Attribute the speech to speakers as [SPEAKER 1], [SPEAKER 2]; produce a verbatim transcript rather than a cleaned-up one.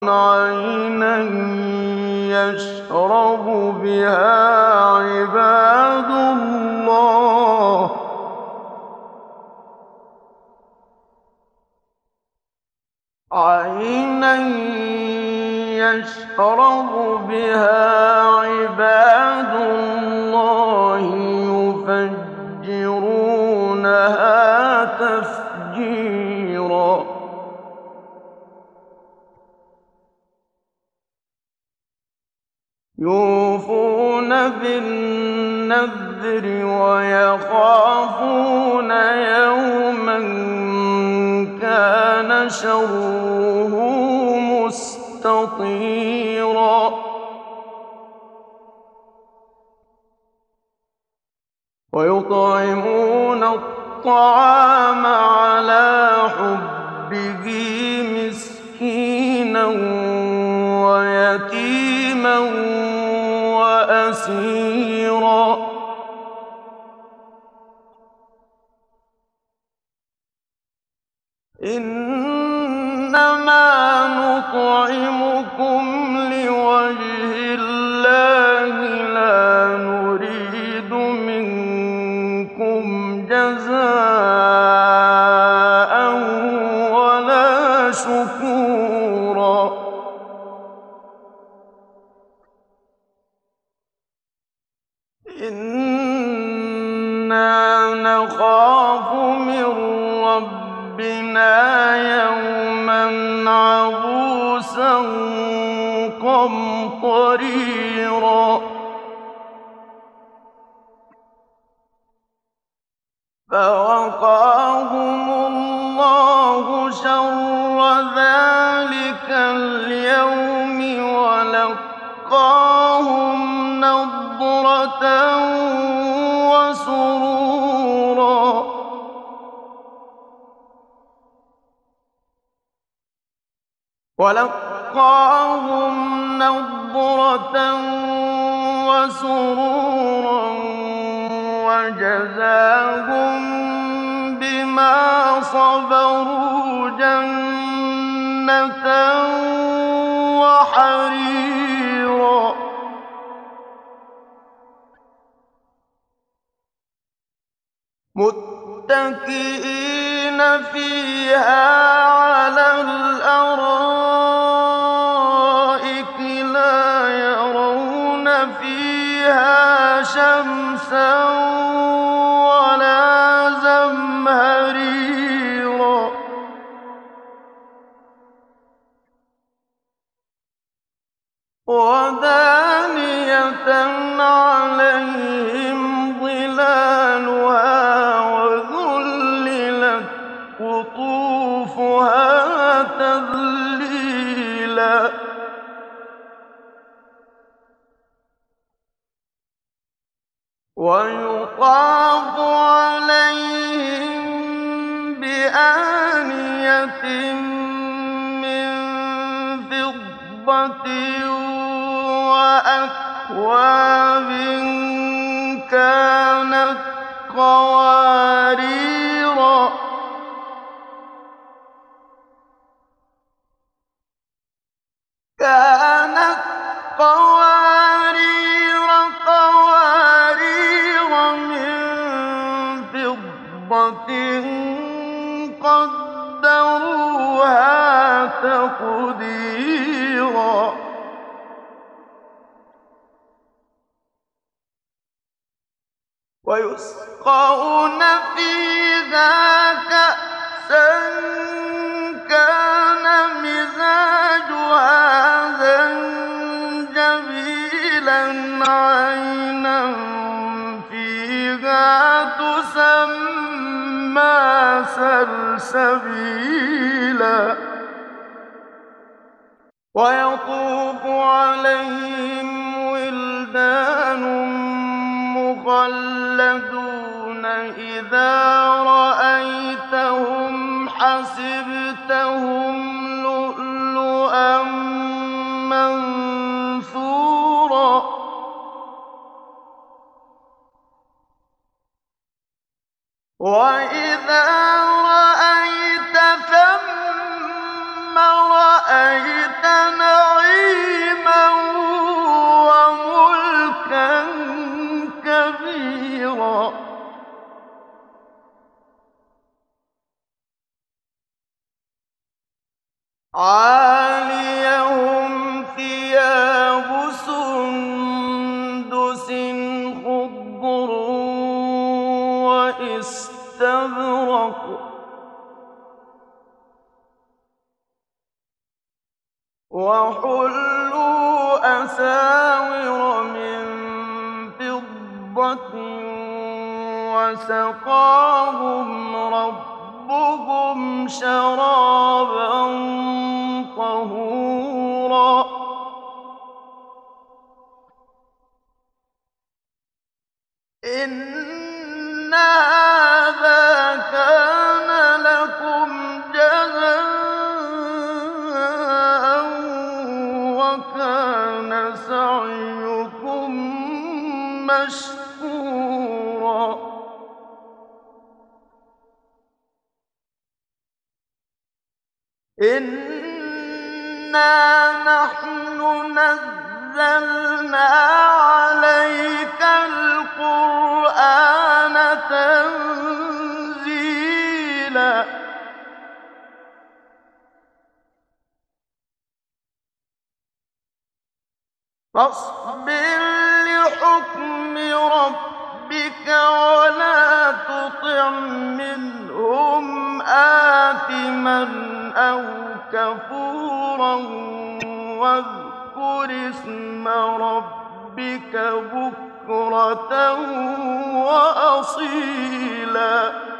[SPEAKER 1] عَيْنًا يَشْرَبُ بِهَا عِبَادُ اللَّهِ عَيْنًا يَشْرَبُ بِهَا عِبَادُ اللَّهِ يُفَجِّرُونَهَا تَفْجِيرًا يُوفُونَ بِالنَّذْرِ وَيَخَافُونَ يَوْمًا كَانَ شَرُّهُ مُسْتَطِيرًا وَيُطْعِمُونَ الطَّعَامَ عَلَىٰ حُبِّهِ مِسْكِينًا وَيَتِيمًا وَأَسِيرًا إِنَّمَا نُطْعِمُكُمْ لِوَجْهِ اللَّهِ لَا نُرِيدُ مِنكُمْ جَزَاءً وَلَا شُكُورًا إِنَّا نَخَافُ مِن رَّبِّنَا يَوْمًا عَبُوسًا قَمْطَرِيرًا فَوَقَاهُمُ اللَّهُ شَرَّ ذَٰلِكَ الْيَوْمِ وَلَقَّاهُمْ نَضْرَةً وَسُرُورًا وَلَقَّاهُمْ نَضْرَةً وَسُرُورًا وَجَزَاهُم بِمَا صَبَرُوا جَنَّةً وَحَرِيرًا مُّتَّكِئِينَ فِيهَا عَلَى الْأَرَائِكِ لَا يَرَوْنَ فِيهَا شَمْسًا وَلَا زَمْهَرِيرًا وَدَانِيَةً عَلَيْهِمْ ظِلَالُهَا وَذُلِّلَتْ قُطُوفُهَا تَذْلِيلًا وَيُطَافُ عَلَيْهِم بِآنِيَةٍ مِّن فِضَّةٍ وَأَكْوَابٍ كَانَتْ قَوَارِيرَا كَانَتْ قَوَارِيرَ قَوَارِيرَ مِن فِضَّةٍ قَدَّرُوهَا تَقْدِيرًا وَيُسْقَوْنَ فِيهَا كَأْسًا كَانَ مِزَاجُهَا زَنجَبِيلًا عَيْنًا فِيهَا تُسَمَّىٰ سَلْسَبِيلًا وَيَطُوفُ عَلَيْهِمْ وِلْدَانٌ مُّخَلَّدُونَ إِذَا رَأَيْتَهُمْ حَسِبْتَهُمْ لُؤْلُؤًا مَّنثُورًا وَإِذَا رَأَيْتَ ثَمَّ رَأَيْتَ عَالِيَهُمْ ثِيَابُ سُندُسٍ خُضْرٌ وَإِسْتَبْرَقٌ ۖ وَحُلُّوا أَسَاوِرَ مِن فِضَّةٍ وَسَقَاهُمْ رَبُّهُمْ شَرَابًا طَهُورًا إِنَّ هَٰذَا كَانَ لَكُمْ جَزَاءً وَكَانَ سَعْيُكُم مَّشْكُورًا إِنَّا نَحْنُ نَزَّلْنَا عَلَيْكَ الْقُرْآنَ تَنزِيلًا فاصبر لحكم ربك ولا تطع منهم آثما أو كفورا واذكر اسم ربك بكرة وأصيلا